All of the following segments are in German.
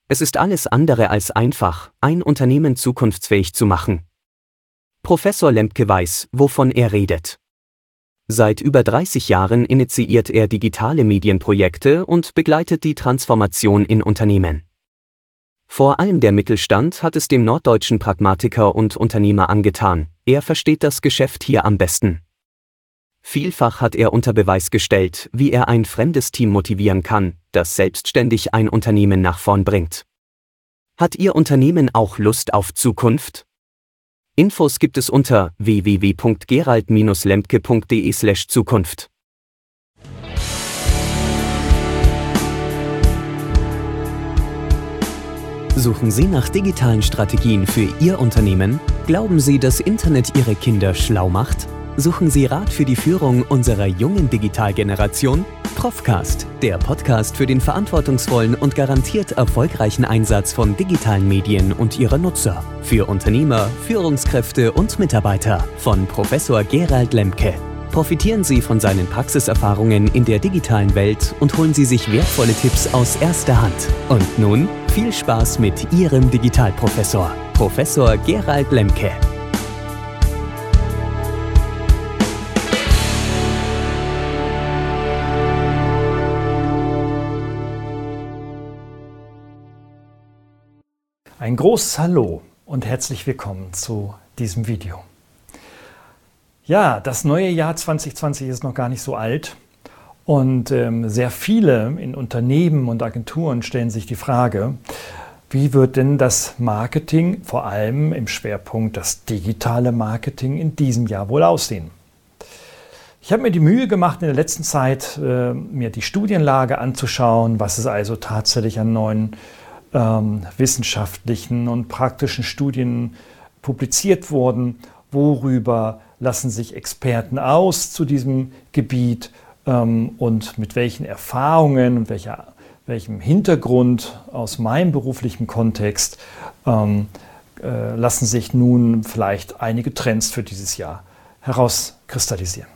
Es ist alles andere als einfach, ein Unternehmen zukunftsfähig zu machen. Professor Lembke weiß, wovon er redet. Seit über 30 Jahren initiiert er digitale Medienprojekte und begleitet die Transformation in Unternehmen. Vor allem der Mittelstand hat es dem norddeutschen Pragmatiker und Unternehmer angetan, er versteht das Geschäft hier am besten. Vielfach hat er unter Beweis gestellt, wie er ein fremdes Team motivieren kann, das selbstständig ein Unternehmen nach vorn bringt. Hat Ihr Unternehmen auch Lust auf Zukunft? Infos gibt es unter www.gerald-lembke.de/Zukunft. Suchen Sie nach digitalen Strategien für Ihr Unternehmen? Glauben Sie, dass Internet Ihre Kinder schlau macht? Suchen Sie Rat für die Führung unserer jungen Digitalgeneration? Profcast, der Podcast für den verantwortungsvollen und garantiert erfolgreichen Einsatz von digitalen Medien und ihrer Nutzer. Für Unternehmer, Führungskräfte und Mitarbeiter von Professor Gerald Lembke. Profitieren Sie von seinen Praxiserfahrungen in der digitalen Welt und holen Sie sich wertvolle Tipps aus erster Hand. Und nun viel Spaß mit Ihrem Digitalprofessor, Professor Gerald Lembke. Ein großes Hallo und herzlich willkommen zu diesem Video. Ja, das neue Jahr 2020 ist noch gar nicht so alt und sehr viele in Unternehmen und Agenturen stellen sich die Frage, wie wird denn das Marketing, vor allem im Schwerpunkt das digitale Marketing, in diesem Jahr wohl aussehen? Ich habe mir die Mühe gemacht, in der letzten Zeit mir die Studienlage anzuschauen, was es also tatsächlich an neuen wissenschaftlichen und praktischen Studien publiziert wurden, worüber lassen sich Experten aus zu diesem Gebiet und mit welchen Erfahrungen und welchem Hintergrund aus meinem beruflichen Kontext lassen sich nun vielleicht einige Trends für dieses Jahr herauskristallisieren.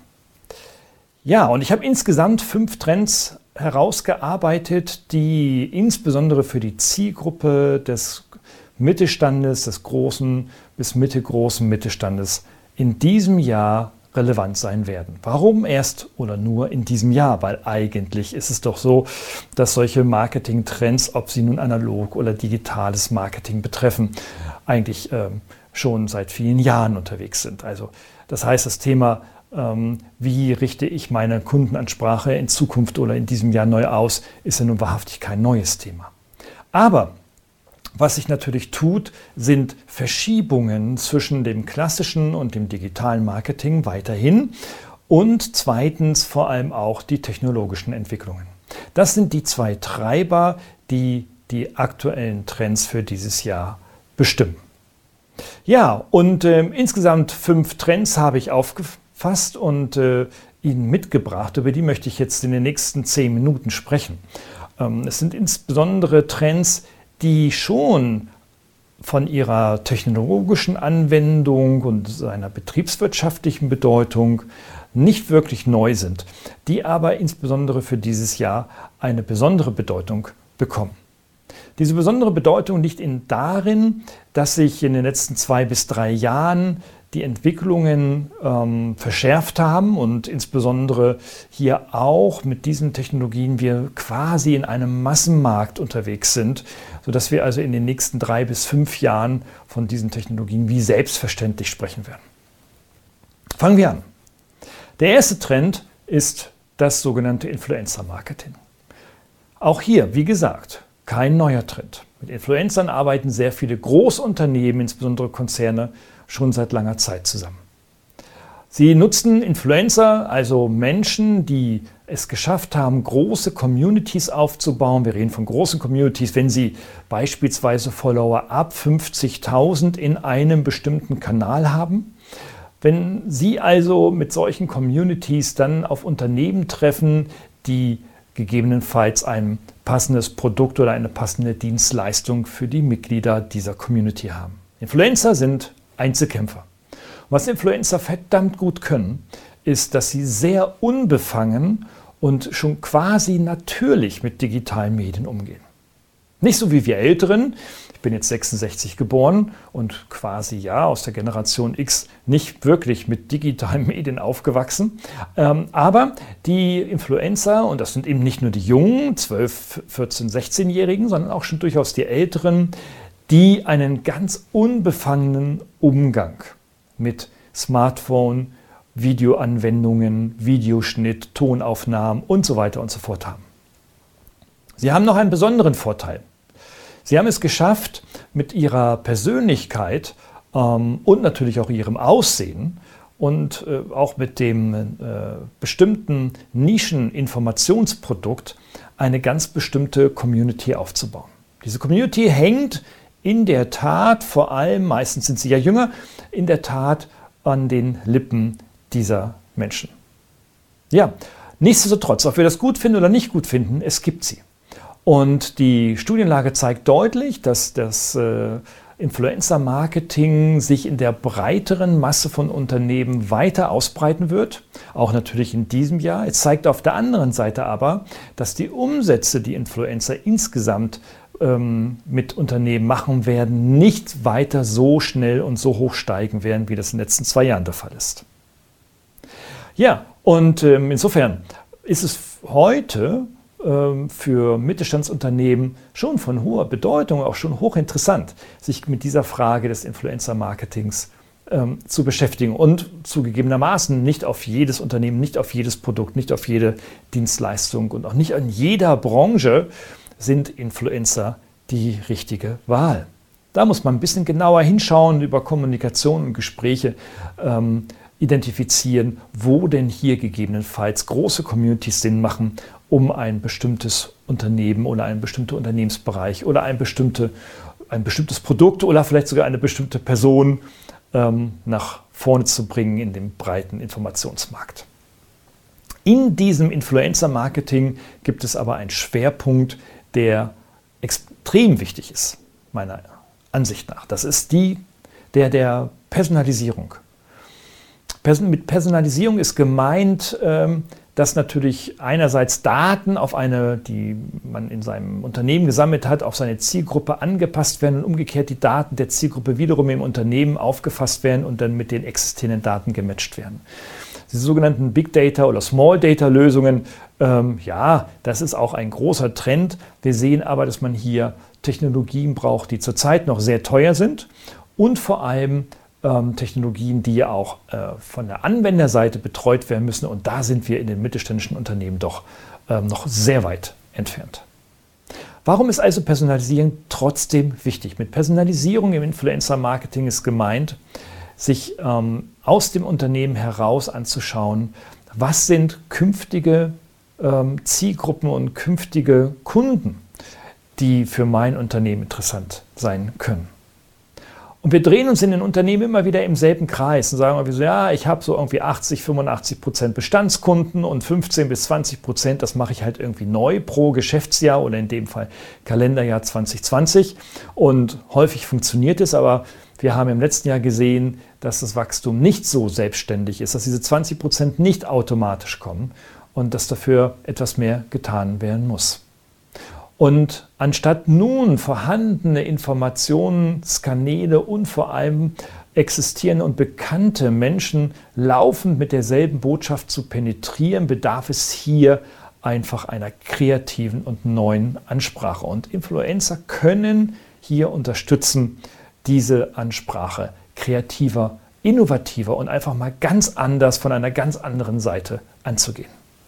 Ja, und ich habe insgesamt 5 Trends herausgearbeitet, die insbesondere für die Zielgruppe des Mittelstandes, des großen bis mittelgroßen Mittelstandes in diesem Jahr relevant sein werden. Warum erst oder nur in diesem Jahr? Weil eigentlich ist es doch so, dass solche Marketing-Trends, ob sie nun analog oder digitales Marketing betreffen, eigentlich schon seit vielen Jahren unterwegs sind. Also das heißt, das Thema wie richte ich meine Kundenansprache in Zukunft oder in diesem Jahr neu aus, ist ja nun wahrhaftig kein neues Thema. Aber was sich natürlich tut, sind Verschiebungen zwischen dem klassischen und dem digitalen Marketing weiterhin und zweitens vor allem auch die technologischen Entwicklungen. Das sind die 2 Treiber, die die aktuellen Trends für dieses Jahr bestimmen. Ja, und insgesamt 5 Trends habe ich aufgefasst und Ihnen mitgebracht. Über die möchte ich jetzt in den nächsten 10 Minuten sprechen. Es sind insbesondere Trends, die schon von ihrer technologischen Anwendung und seiner betriebswirtschaftlichen Bedeutung nicht wirklich neu sind, die aber insbesondere für dieses Jahr eine besondere Bedeutung bekommen. Diese besondere Bedeutung liegt darin, dass sich in den letzten 2 bis 3 Jahren die Entwicklungen verschärft haben und insbesondere hier auch mit diesen Technologien wir quasi in einem Massenmarkt unterwegs sind, sodass wir also in den nächsten 3 bis 5 Jahren von diesen Technologien wie selbstverständlich sprechen werden. Fangen wir an. Der erste Trend ist das sogenannte Influencer-Marketing. Auch hier, wie gesagt, kein neuer Trend. Mit Influencern arbeiten sehr viele Großunternehmen, insbesondere Konzerne, schon seit langer Zeit zusammen. Sie nutzen Influencer, also Menschen, die es geschafft haben, große Communities aufzubauen. Wir reden von großen Communities, wenn sie beispielsweise Follower ab 50.000 in einem bestimmten Kanal haben. Wenn Sie also mit solchen Communities dann auf Unternehmen treffen, die gegebenenfalls ein passendes Produkt oder eine passende Dienstleistung für die Mitglieder dieser Community haben. Influencer sind Einzelkämpfer. Was Influencer verdammt gut können, ist, dass sie sehr unbefangen und schon quasi natürlich mit digitalen Medien umgehen. Nicht so wie wir Älteren. Ich bin jetzt 66 geboren und quasi ja aus der Generation X nicht wirklich mit digitalen Medien aufgewachsen. Aber die Influencer, und das sind eben nicht nur die jungen, 12, 14, 16-Jährigen, sondern auch schon durchaus die Älteren, die einen ganz unbefangenen Umgang mit Smartphone, Videoanwendungen, Videoschnitt, Tonaufnahmen und so weiter und so fort haben. Sie haben noch einen besonderen Vorteil. Sie haben es geschafft, mit ihrer Persönlichkeit und natürlich auch ihrem Aussehen und auch mit dem bestimmten Nischen-Informationsprodukt eine ganz bestimmte Community aufzubauen. Diese Community hängt in der Tat, vor allem, meistens sind sie ja jünger, in der Tat an den Lippen dieser Menschen. Ja, nichtsdestotrotz, ob wir das gut finden oder nicht gut finden, es gibt sie. Und die Studienlage zeigt deutlich, dass das Influencer-Marketing sich in der breiteren Masse von Unternehmen weiter ausbreiten wird, auch natürlich in diesem Jahr. Es zeigt auf der anderen Seite aber, dass die Umsätze, die Influencer insgesamt mit Unternehmen machen werden, nicht weiter so schnell und so hoch steigen werden, wie das in den letzten 2 Jahren der Fall ist. Ja, und insofern ist es heute für Mittelstandsunternehmen schon von hoher Bedeutung, auch schon hochinteressant, sich mit dieser Frage des Influencer-Marketings zu beschäftigen und zugegebenermaßen nicht auf jedes Unternehmen, nicht auf jedes Produkt, nicht auf jede Dienstleistung und auch nicht in jeder Branche sind Influencer die richtige Wahl. Da muss man ein bisschen genauer hinschauen, über Kommunikation und Gespräche identifizieren, wo denn hier gegebenenfalls große Communities Sinn machen, um ein bestimmtes Unternehmen oder einen bestimmten Unternehmensbereich oder ein bestimmtes Produkt oder vielleicht sogar eine bestimmte Person nach vorne zu bringen in dem breiten Informationsmarkt. In diesem Influencer-Marketing gibt es aber einen Schwerpunkt, der extrem wichtig ist, meiner Ansicht nach. Das ist der Personalisierung. Mit Personalisierung ist gemeint, dass natürlich einerseits Daten die man in seinem Unternehmen gesammelt hat, auf seine Zielgruppe angepasst werden und umgekehrt die Daten der Zielgruppe wiederum im Unternehmen aufgefasst werden und dann mit den existierenden Daten gematcht werden. Diese sogenannten Big Data oder Small Data Lösungen, das ist auch ein großer Trend. Wir sehen aber, dass man hier Technologien braucht, die zurzeit noch sehr teuer sind und vor allem Technologien, die ja auch von der Anwenderseite betreut werden müssen. Und da sind wir in den mittelständischen Unternehmen doch noch sehr weit entfernt. Warum ist also Personalisierung trotzdem wichtig? Mit Personalisierung im Influencer-Marketing ist gemeint, sich aus dem Unternehmen heraus anzuschauen, was sind künftige Zielgruppen und künftige Kunden, die für mein Unternehmen interessant sein können. Und wir drehen uns in den Unternehmen immer wieder im selben Kreis und sagen irgendwie so, ja, ich habe so irgendwie 80-85% Bestandskunden und 15-20%, das mache ich halt irgendwie neu pro Geschäftsjahr oder in dem Fall Kalenderjahr 2020. Und häufig funktioniert es, aber wir haben im letzten Jahr gesehen, dass das Wachstum nicht so selbstständig ist, dass diese 20% nicht automatisch kommen und dass dafür etwas mehr getan werden muss. Und anstatt nun vorhandene Informationskanäle und vor allem existierende und bekannte Menschen laufend mit derselben Botschaft zu penetrieren, bedarf es hier einfach einer kreativen und neuen Ansprache. Und Influencer können hier unterstützen, diese Ansprache kreativer, innovativer und einfach mal ganz anders von einer ganz anderen Seite anzugehen.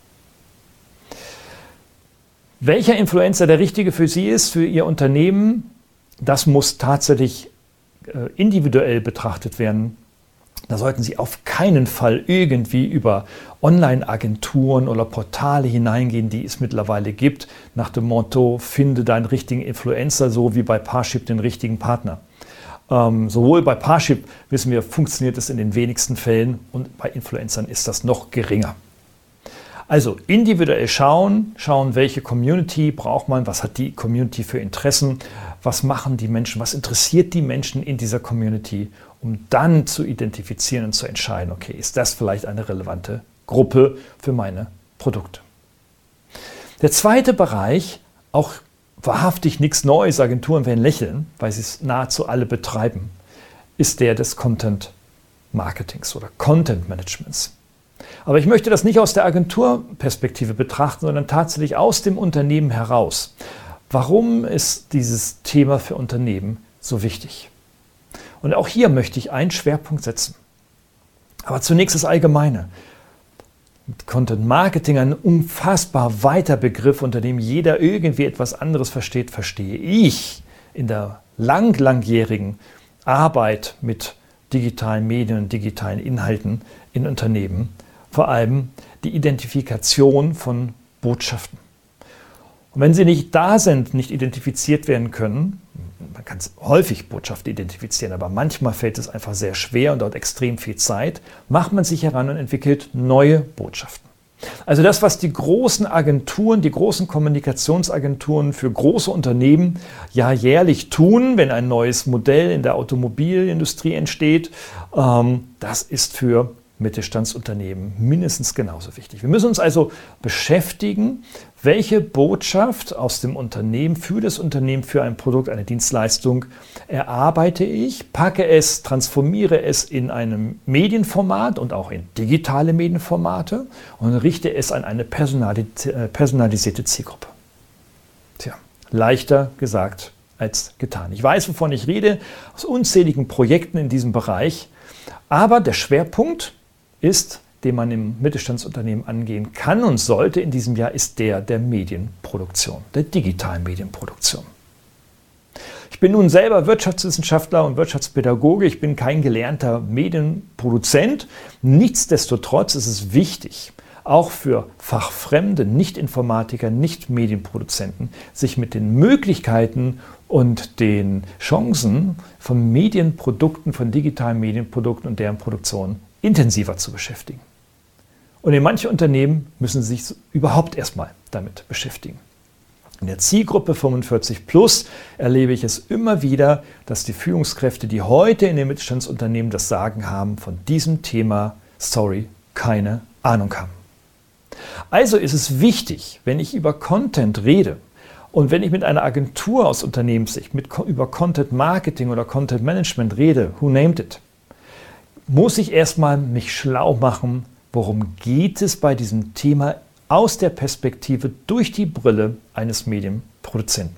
Welcher Influencer der richtige für Sie ist, für Ihr Unternehmen, das muss tatsächlich individuell betrachtet werden. Da sollten Sie auf keinen Fall irgendwie über Online-Agenturen oder Portale hineingehen, die es mittlerweile gibt, nach dem Motto, finde deinen richtigen Influencer, so wie bei Parship den richtigen Partner. Sowohl bei Parship, wissen wir, funktioniert es in den wenigsten Fällen und bei Influencern ist das noch geringer. Also individuell schauen, welche Community braucht man, was hat die Community für Interessen, was machen die Menschen, was interessiert die Menschen in dieser Community, um dann zu identifizieren und zu entscheiden, okay, ist das vielleicht eine relevante Gruppe für meine Produkte. Der zweite Bereich, auch wahrhaftig nichts Neues, Agenturen werden lächeln, weil sie es nahezu alle betreiben, ist der des Content Marketings oder Content Managements. Aber ich möchte das nicht aus der Agenturperspektive betrachten, sondern tatsächlich aus dem Unternehmen heraus. Warum ist dieses Thema für Unternehmen so wichtig? Und auch hier möchte ich einen Schwerpunkt setzen. Aber zunächst das Allgemeine. Content Marketing, ein unfassbar weiter Begriff, unter dem jeder irgendwie etwas anderes versteht, verstehe ich in der langjährigen Arbeit mit digitalen Medien und digitalen Inhalten in Unternehmen vor allem die Identifikation von Botschaften. Und wenn sie nicht da sind, nicht identifiziert werden können, man kann häufig Botschaften identifizieren, aber manchmal fällt es einfach sehr schwer und dauert extrem viel Zeit, macht man sich heran und entwickelt neue Botschaften. Also das, was die großen Agenturen, die großen Kommunikationsagenturen für große Unternehmen ja jährlich tun, wenn ein neues Modell in der Automobilindustrie entsteht, das ist für Mittelstandsunternehmen mindestens genauso wichtig. Wir müssen uns also beschäftigen, welche Botschaft aus dem Unternehmen, für das Unternehmen, für ein Produkt, eine Dienstleistung erarbeite ich, packe es, transformiere es in einem Medienformat und auch in digitale Medienformate und richte es an eine personalisierte Zielgruppe. Tja, leichter gesagt als getan. Ich weiß, wovon ich rede, aus unzähligen Projekten in diesem Bereich, aber der Schwerpunkt ist, den man im Mittelstandsunternehmen angehen kann und sollte in diesem Jahr, ist der Medienproduktion, der digitalen Medienproduktion. Ich bin nun selber Wirtschaftswissenschaftler und Wirtschaftspädagoge, ich bin kein gelernter Medienproduzent. Nichtsdestotrotz ist es wichtig, auch für fachfremde Nicht-Informatiker, Nicht-Medienproduzenten, sich mit den Möglichkeiten und den Chancen von Medienprodukten, von digitalen Medienprodukten und deren Produktion intensiver zu beschäftigen. Und in manchen Unternehmen müssen sie sich überhaupt erstmal damit beschäftigen. In der Zielgruppe 45 plus erlebe ich es immer wieder, dass die Führungskräfte, die heute in den Mittelstandsunternehmen das Sagen haben, von diesem Thema, keine Ahnung haben. Also ist es wichtig, wenn ich über Content rede und wenn ich mit einer Agentur aus Unternehmenssicht über Content Marketing oder Content Management rede, who named it, muss ich erstmal mich schlau machen, worum geht es bei diesem Thema aus der Perspektive durch die Brille eines Medienproduzenten.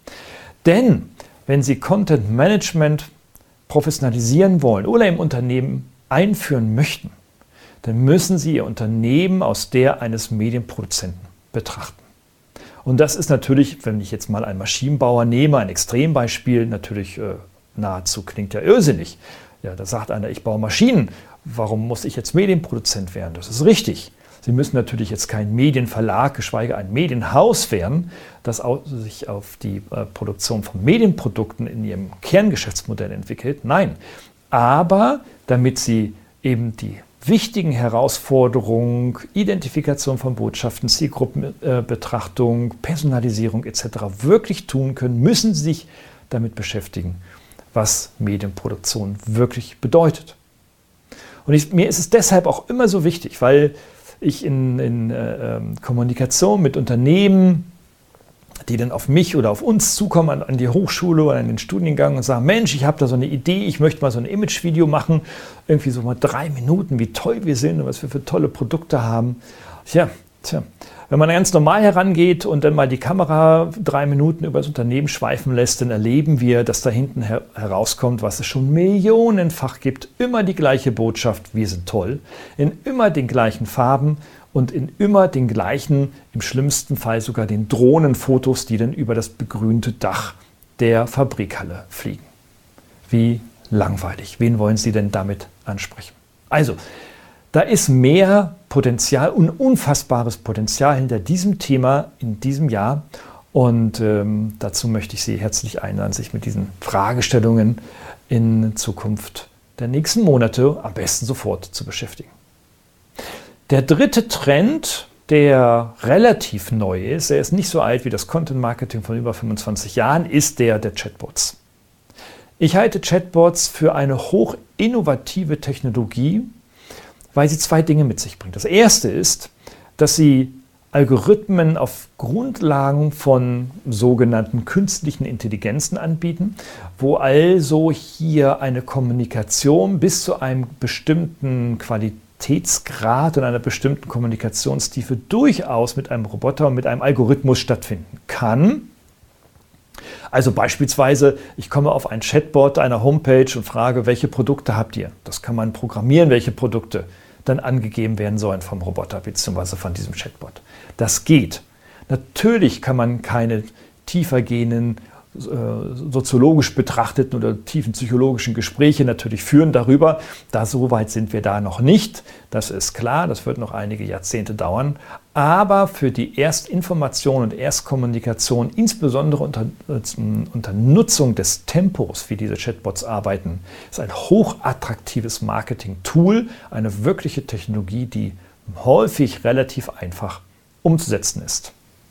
Denn wenn Sie Content Management professionalisieren wollen oder im Unternehmen einführen möchten, dann müssen Sie Ihr Unternehmen aus der eines Medienproduzenten betrachten. Und das ist natürlich, wenn ich jetzt mal einen Maschinenbauer nehme, ein Extrembeispiel, natürlich nahezu klingt ja irrsinnig. Ja, da sagt einer, ich baue Maschinen, warum muss ich jetzt Medienproduzent werden? Das ist richtig. Sie müssen natürlich jetzt kein Medienverlag, geschweige ein Medienhaus werden, das sich auf die Produktion von Medienprodukten in ihrem Kerngeschäftsmodell entwickelt. Nein, aber damit Sie eben die wichtigen Herausforderungen, Identifikation von Botschaften, Zielgruppenbetrachtung, Personalisierung etc. wirklich tun können, müssen Sie sich damit beschäftigen, was Medienproduktion wirklich bedeutet. Und mir ist es deshalb auch immer so wichtig, weil ich in Kommunikation mit Unternehmen, die dann auf mich oder auf uns zukommen, an die Hochschule oder an den Studiengang und sagen, Mensch, ich habe da so eine Idee, ich möchte mal so ein Imagevideo machen, irgendwie so mal 3 Minuten, wie toll wir sind und was wir für tolle Produkte haben. Tja, wenn man ganz normal herangeht und dann mal die Kamera 3 Minuten über das Unternehmen schweifen lässt, dann erleben wir, dass da hinten herauskommt, was es schon millionenfach gibt. Immer die gleiche Botschaft, wir sind toll, in immer den gleichen Farben und in immer den gleichen, im schlimmsten Fall sogar den Drohnenfotos, die dann über das begrünte Dach der Fabrikhalle fliegen. Wie langweilig. Wen wollen Sie denn damit ansprechen? Also, da ist mehr Potenzial und unfassbares Potenzial hinter diesem Thema in diesem Jahr. Und dazu möchte ich Sie herzlich einladen, sich mit diesen Fragestellungen in Zukunft der nächsten Monate am besten sofort zu beschäftigen. Der dritte Trend, der relativ neu ist, er ist nicht so alt wie das Content Marketing von über 25 Jahren, ist der Chatbots. Ich halte Chatbots für eine hoch innovative Technologie, weil sie 2 Dinge mit sich bringt. Das erste ist, dass sie Algorithmen auf Grundlagen von sogenannten künstlichen Intelligenzen anbieten, wo also hier eine Kommunikation bis zu einem bestimmten Qualitätsgrad und einer bestimmten Kommunikationstiefe durchaus mit einem Roboter und mit einem Algorithmus stattfinden kann. Also beispielsweise, ich komme auf ein Chatbot einer Homepage und frage, welche Produkte habt ihr? Das kann man programmieren, welche Produkte dann angegeben werden sollen vom Roboter bzw. von diesem Chatbot. Das geht. Natürlich kann man keine tiefergehenden soziologisch betrachteten oder tiefen psychologischen Gespräche natürlich führen darüber. So weit sind wir da noch nicht. Das ist klar, das wird noch einige Jahrzehnte dauern. Aber für die Erstinformation und Erstkommunikation, insbesondere unter Nutzung des Tempos, wie diese Chatbots arbeiten, ist ein hochattraktives Marketing-Tool, eine wirkliche Technologie, die häufig relativ einfach umzusetzen ist.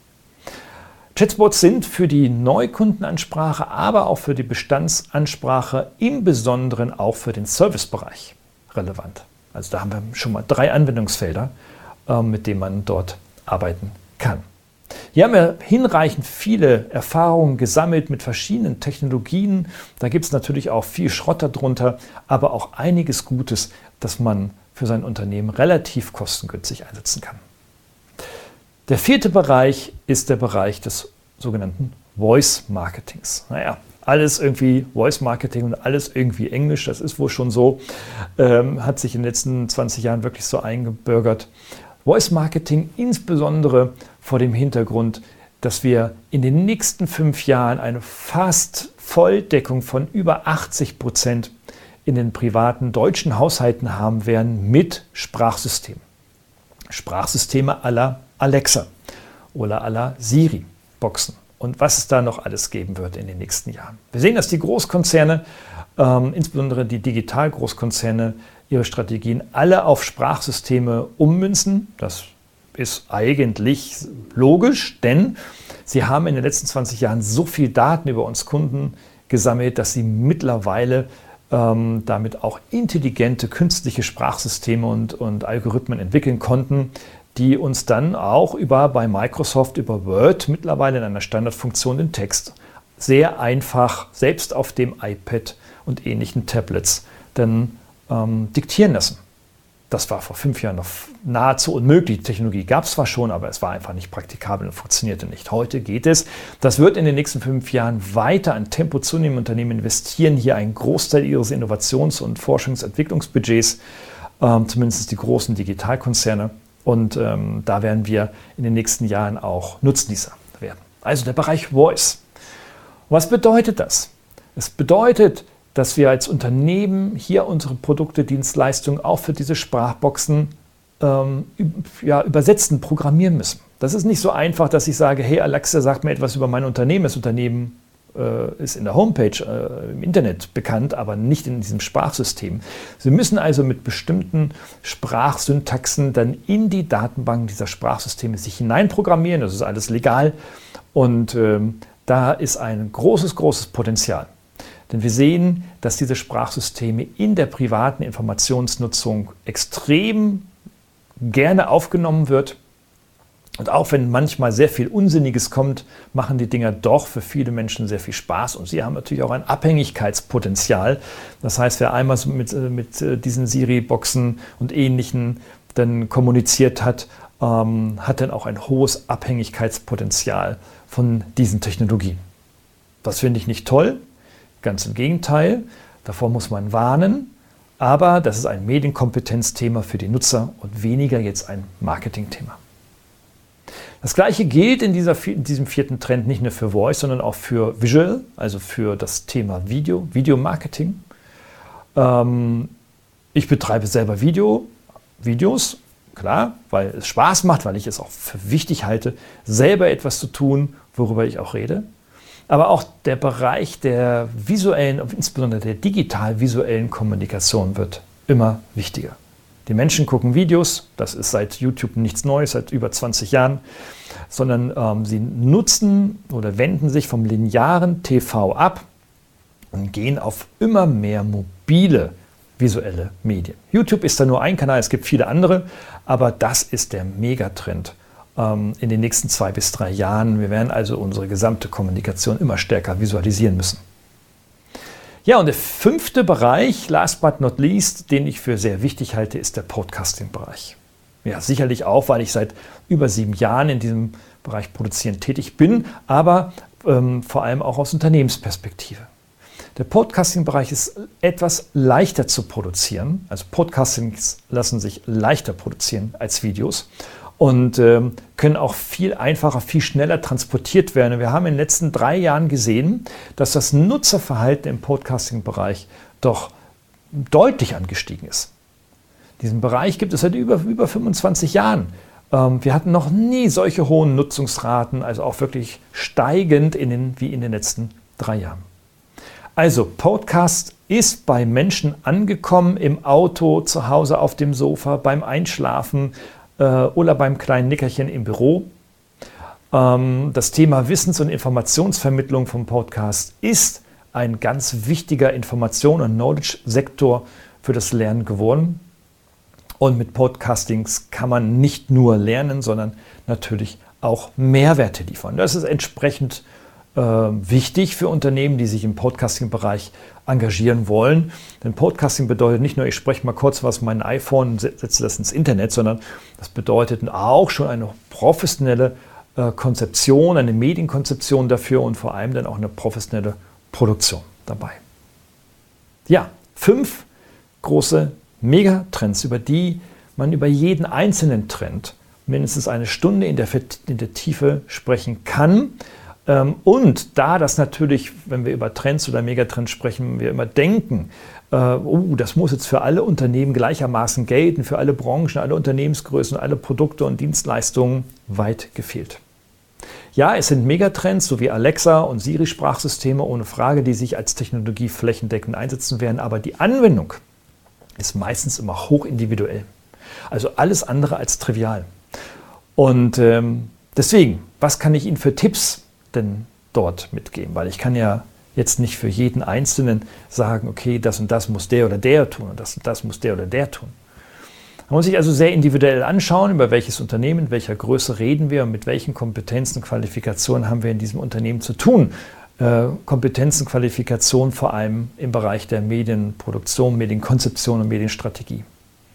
Chatbots sind für die Neukundenansprache, aber auch für die Bestandsansprache, im Besonderen auch für den Servicebereich relevant. Also da haben wir schon mal 3 Anwendungsfelder, mit denen man dort arbeiten kann. Hier haben wir hinreichend viele Erfahrungen gesammelt mit verschiedenen Technologien. Da gibt es natürlich auch viel Schrott darunter, aber auch einiges Gutes, das man für sein Unternehmen relativ kostengünstig einsetzen kann. Der 4. Bereich ist der Bereich des sogenannten Voice Marketings. Naja, alles irgendwie Voice Marketing und alles irgendwie Englisch, das ist wohl schon so, hat sich in den letzten 20 Jahren wirklich so eingebürgert. Voice Marketing insbesondere vor dem Hintergrund, dass wir in den nächsten 5 Jahren eine fast Volldeckung von über 80% in den privaten deutschen Haushalten haben werden mit Sprachsystemen. Sprachsysteme à la Alexa oder à la Siri-Boxen und was es da noch alles geben wird in den nächsten Jahren. Wir sehen, dass die Großkonzerne, insbesondere die Digital-Großkonzerne, ihre Strategien alle auf Sprachsysteme ummünzen. Das ist eigentlich logisch, denn sie haben in den letzten 20 Jahren so viel Daten über uns Kunden gesammelt, dass sie mittlerweile damit auch intelligente künstliche Sprachsysteme und Algorithmen entwickeln konnten, die uns dann auch bei Microsoft über Word mittlerweile in einer Standardfunktion den Text sehr einfach, selbst auf dem iPad und ähnlichen Tablets, dann diktieren lassen. Das war vor 5 Jahren noch nahezu unmöglich. Die Technologie gab es zwar schon, aber es war einfach nicht praktikabel und funktionierte nicht. Heute geht es. Das wird in den nächsten 5 Jahren weiter an Tempo zunehmen. Unternehmen investieren hier einen Großteil ihres Innovations- und Forschungsentwicklungsbudgets, zumindest die großen Digitalkonzerne. Und da werden wir in den nächsten Jahren auch Nutznießer werden. Also der Bereich Voice. Was bedeutet das? Es bedeutet, dass wir als Unternehmen hier unsere Produkte, Dienstleistungen auch für diese Sprachboxen übersetzen, programmieren müssen. Das ist nicht so einfach, dass ich sage, hey Alexa, sag mir etwas über mein Unternehmen. Das Unternehmen ist in der Homepage im Internet bekannt, aber nicht in diesem Sprachsystem. Sie müssen also mit bestimmten Sprachsyntaxen dann in die Datenbanken dieser Sprachsysteme sich hineinprogrammieren. Das ist alles legal und da ist ein großes Potenzial. Denn wir sehen, dass diese Sprachsysteme in der privaten Informationsnutzung extrem gerne aufgenommen wird. Und auch wenn manchmal sehr viel Unsinniges kommt, machen die Dinger doch für viele Menschen sehr viel Spaß. Und sie haben natürlich auch ein Abhängigkeitspotenzial. Das heißt, wer einmal mit diesen Siri-Boxen und Ähnlichen dann kommuniziert hat, hat dann auch ein hohes Abhängigkeitspotenzial von diesen Technologien. Das finde ich nicht toll. Ganz im Gegenteil, davor muss man warnen, aber das ist ein Medienkompetenzthema für die Nutzer und weniger jetzt ein Marketingthema. Das Gleiche gilt in diesem 4. Trend nicht nur für Voice, sondern auch für Visual, also für das Thema Videomarketing. Ich betreibe selber Videos, klar, weil es Spaß macht, weil ich es auch für wichtig halte, selber etwas zu tun, worüber ich auch rede. Aber auch der Bereich der visuellen, insbesondere der digital-visuellen Kommunikation wird immer wichtiger. Die Menschen gucken Videos, das ist seit YouTube nichts Neues, seit über 20 Jahren, sondern sie nutzen oder wenden sich vom linearen TV ab und gehen auf immer mehr mobile visuelle Medien. YouTube ist da nur ein Kanal, es gibt viele andere, aber das ist der Megatrend. in den nächsten 2 bis 3 Jahren. Wir werden also unsere gesamte Kommunikation immer stärker visualisieren müssen. Ja, und der 5. Bereich, last but not least, den ich für sehr wichtig halte, ist der Podcasting-Bereich. Ja, sicherlich auch, weil ich seit über 7 Jahren in diesem Bereich Produzieren tätig bin, aber vor allem auch aus Unternehmensperspektive. Der Podcasting-Bereich ist etwas leichter zu produzieren. Also Podcastings lassen sich leichter produzieren als Videos und können auch viel einfacher, viel schneller transportiert werden. Wir haben in den letzten 3 Jahren gesehen, dass das Nutzerverhalten im Podcasting-Bereich doch deutlich angestiegen ist. Diesen Bereich gibt es seit über 25 Jahren. Wir hatten noch nie solche hohen Nutzungsraten, also auch wirklich steigend wie in den letzten 3 Jahren. Also Podcast ist bei Menschen angekommen, im Auto, zu Hause auf dem Sofa, beim Einschlafen oder beim kleinen Nickerchen im Büro. Das Thema Wissens- und Informationsvermittlung vom Podcast ist ein ganz wichtiger Information- und Knowledge-Sektor für das Lernen geworden. Und mit Podcastings kann man nicht nur lernen, sondern natürlich auch Mehrwerte liefern. Das ist entsprechend wichtig für Unternehmen, die sich im Podcasting-Bereich engagieren wollen. Denn Podcasting bedeutet nicht nur, ich spreche mal kurz was mein iPhone und setze das ins Internet, sondern das bedeutet auch schon eine professionelle Konzeption, eine Medienkonzeption dafür und vor allem dann auch eine professionelle Produktion dabei. Ja, 5 große Megatrends, über die man über jeden einzelnen Trend mindestens eine Stunde in der Tiefe sprechen kann. Und da das natürlich, wenn wir über Trends oder Megatrends sprechen, wir immer denken, das muss jetzt für alle Unternehmen gleichermaßen gelten, für alle Branchen, alle Unternehmensgrößen, alle Produkte und Dienstleistungen, weit gefehlt. Ja, es sind Megatrends, so wie Alexa und Siri-Sprachsysteme, ohne Frage, die sich als Technologie flächendeckend einsetzen werden, aber die Anwendung ist meistens immer hochindividuell. Also alles andere als trivial. Und deswegen, was kann ich Ihnen für Tipps denn dort mitgeben? Weil ich kann ja jetzt nicht für jeden Einzelnen sagen, okay, das und das muss der oder der tun und das muss der oder der tun. Man muss sich also sehr individuell anschauen, über welches Unternehmen, in welcher Größe reden wir und mit welchen Kompetenzen und Qualifikationen haben wir in diesem Unternehmen zu tun. Kompetenzen, Qualifikationen vor allem im Bereich der Medienproduktion, Medienkonzeption und Medienstrategie.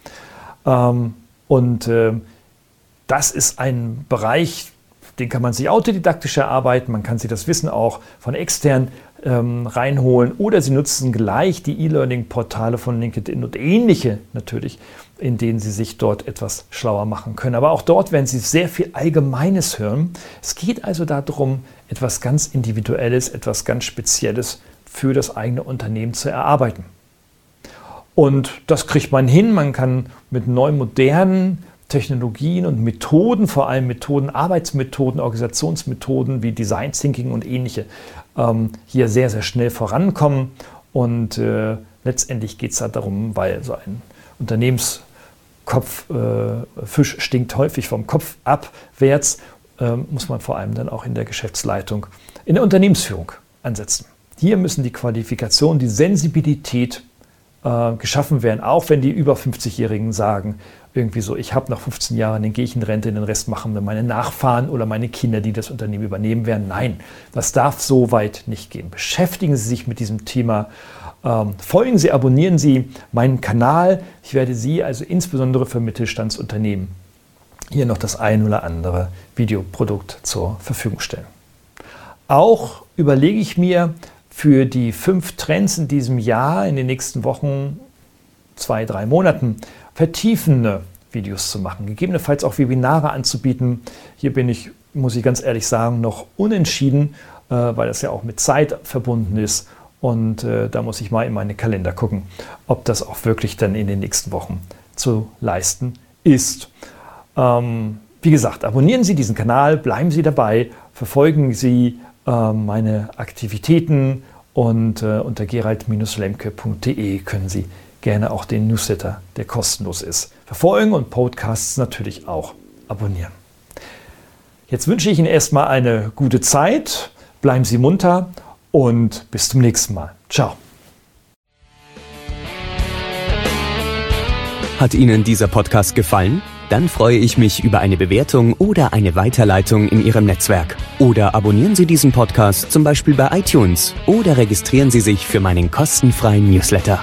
Das ist ein Bereich, den kann man sich autodidaktisch erarbeiten, man kann sich das Wissen auch von extern reinholen oder Sie nutzen gleich die E-Learning-Portale von LinkedIn und ähnliche natürlich, in denen Sie sich dort etwas schlauer machen können. Aber auch dort werden Sie sehr viel Allgemeines hören. Es geht also darum, etwas ganz Individuelles, etwas ganz Spezielles für das eigene Unternehmen zu erarbeiten. Und das kriegt man hin, man kann mit neuen, modernen Technologien und Methoden, vor allem Methoden, Arbeitsmethoden, Organisationsmethoden wie Design Thinking und ähnliche, hier sehr, sehr schnell vorankommen. Und letztendlich geht es halt darum, weil so ein Fisch stinkt häufig vom Kopf abwärts, muss man vor allem dann auch in der Geschäftsleitung, in der Unternehmensführung ansetzen. Hier müssen die Qualifikationen, die Sensibilität geschaffen werden, auch wenn die über 50-Jährigen sagen, irgendwie so, ich habe noch 15 Jahre, dann gehe ich in Rente, den Rest machen dann meine Nachfahren oder meine Kinder, die das Unternehmen übernehmen werden. Nein, das darf so weit nicht gehen. Beschäftigen Sie sich mit diesem Thema, folgen Sie, abonnieren Sie meinen Kanal. Ich werde Sie also insbesondere für Mittelstandsunternehmen hier noch das ein oder andere Videoprodukt zur Verfügung stellen. Auch überlege ich mir für die 5 Trends in diesem Jahr, in den nächsten Wochen, 2, 3 Monaten, vertiefende Videos zu machen, gegebenenfalls auch Webinare anzubieten. Hier bin ich, muss ich ganz ehrlich sagen, noch unentschieden, weil das ja auch mit Zeit verbunden ist. Und da muss ich mal in meine Kalender gucken, ob das auch wirklich dann in den nächsten Wochen zu leisten ist. Wie gesagt, abonnieren Sie diesen Kanal, bleiben Sie dabei, verfolgen Sie meine Aktivitäten und unter gerald-lemke.de können Sie gerne auch den Newsletter, der kostenlos ist, verfolgen und Podcasts natürlich auch abonnieren. Jetzt wünsche ich Ihnen erstmal eine gute Zeit, bleiben Sie munter und bis zum nächsten Mal. Ciao. Hat Ihnen dieser Podcast gefallen? Dann freue ich mich über eine Bewertung oder eine Weiterleitung in Ihrem Netzwerk. Oder abonnieren Sie diesen Podcast zum Beispiel bei iTunes oder registrieren Sie sich für meinen kostenfreien Newsletter.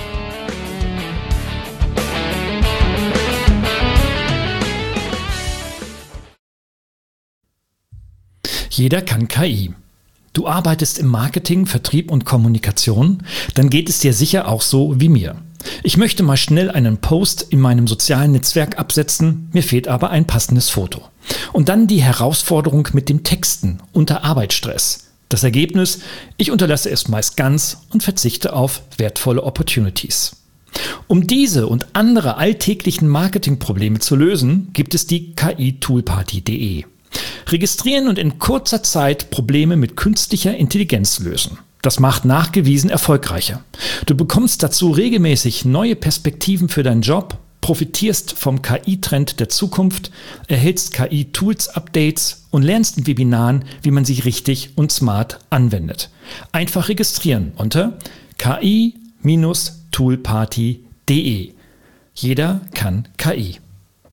Jeder kann KI. Du arbeitest im Marketing, Vertrieb und Kommunikation, dann geht es dir sicher auch so wie mir. Ich möchte mal schnell einen Post in meinem sozialen Netzwerk absetzen, mir fehlt aber ein passendes Foto. Und dann die Herausforderung mit dem Texten unter Arbeitsstress. Das Ergebnis: ich unterlasse es meist ganz und verzichte auf wertvolle Opportunities. Um diese und andere alltäglichen Marketingprobleme zu lösen, gibt es die KI-Toolparty.de. Registrieren und in kurzer Zeit Probleme mit künstlicher Intelligenz lösen. Das macht nachgewiesen erfolgreicher. Du bekommst dazu regelmäßig neue Perspektiven für deinen Job, profitierst vom KI-Trend der Zukunft, erhältst KI-Tools-Updates und lernst in Webinaren, wie man sie richtig und smart anwendet. Einfach registrieren unter ki-toolparty.de. Jeder kann KI.